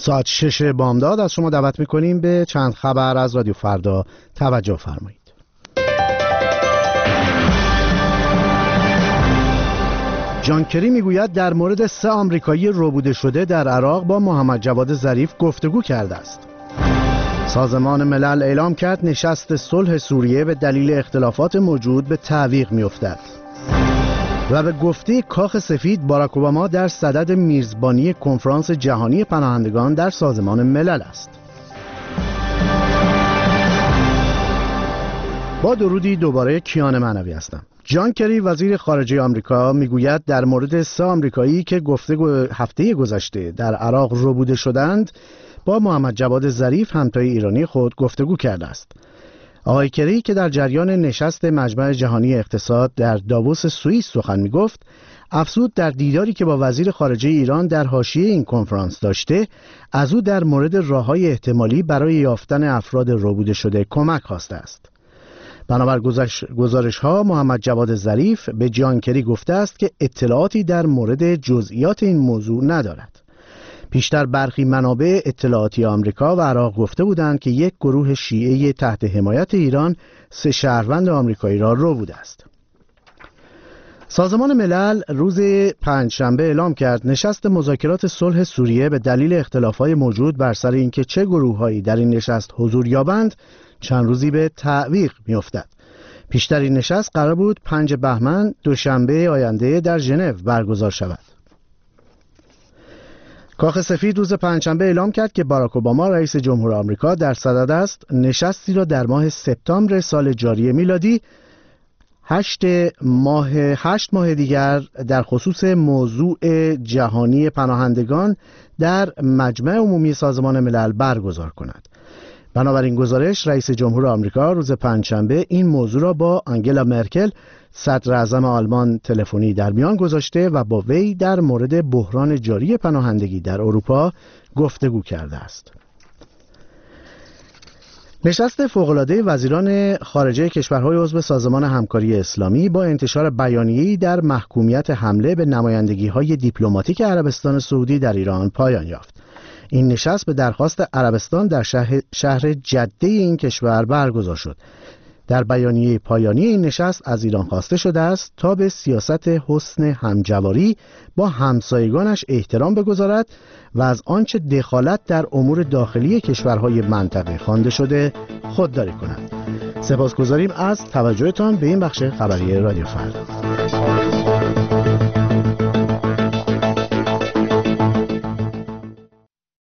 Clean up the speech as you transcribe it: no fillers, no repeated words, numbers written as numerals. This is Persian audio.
ساعت 6 بامداد از شما دعوت میکنیم به چند خبر از رادیو فردا توجه فرمایید. جان کری میگوید در مورد 3 آمریکایی ربوده شده در عراق با محمد جواد ظریف گفتگو کرده است. سازمان ملل اعلام کرد نشست صلح سوریه به دلیل اختلافات موجود به تعویق میافتد. و به گفته کاخ سفید باراک اوباما در صدد میزبانی کنفرانس جهانی پناهندگان در سازمان ملل است. با درودی دوباره کیان معنوی هستم. جان کری وزیر خارجه آمریکا میگوید در مورد 3 آمریکایی که هفته گذشته در عراق ربوده شدند با محمد جواد ظریف همتای ایرانی خود گفتگو کرده است. آقای کری که در جریان نشست مجمع جهانی اقتصاد در داووس سوئیس سخن میگفت، افزود در دیداری که با وزیر خارجه ایران در حاشیه این کنفرانس داشته، از او در مورد راه‌های احتمالی برای یافتن افراد ربوده شده کمک خواسته است. بنابر گزارش‌ها محمد جواد ظریف به جان کری گفته است که اطلاعاتی در مورد جزئیات این موضوع ندارد. پیشتر برخی منابع اطلاعاتی آمریکا و عراق گفته بودند که یک گروه شیعه تحت حمایت ایران 3 شهروند آمریکایی را ربوده است. سازمان ملل روز پنجشنبه اعلام کرد نشست مذاکرات صلح سوریه به دلیل اختلافات موجود بر سر اینکه چه گروه‌هایی در این نشست حضور یابند چند روزی به تعویق می‌افتد. پیشتر این نشست قرار بود 5 بهمن دوشنبه آینده در ژنو برگزار شود. کاخ سفید روز پنجشنبه اعلام کرد که باراک اوباما رئیس جمهور آمریکا در صدد است نشستی را در ماه سپتامبر سال جاری میلادی 8 ماه دیگر در خصوص موضوع جهانی پناهندگان در مجمع عمومی سازمان ملل برگزار کند. بنابراین گزارش رئیس جمهور آمریکا روز پنجشنبه این موضوع را با آنگلا مرکل صدر اعظم آلمان تلفنی در میان گذاشته و با وی در مورد بحران جاری پناهندگی در اروپا گفتگو کرده است. نشست فوق‌العاده وزیران خارجه کشورهای عضو سازمان همکاری اسلامی با انتشار بیانیه‌ای در محکومیت حمله به نمایندگی‌های دیپلماتیک عربستان سعودی در ایران پایان یافت. این نشست به درخواست عربستان در شهر جده این کشور برگزار شد. در بیانیه پایانی این نشست از ایران خواسته شده است تا به سیاست حسن همجواری با همسایگانش احترام بگذارد و از آنچه دخالت در امور داخلی کشورهای منطقه خوانده شده خودداری کند. سپاسگزاریم از توجهتان به این بخش خبری رادیو فردا.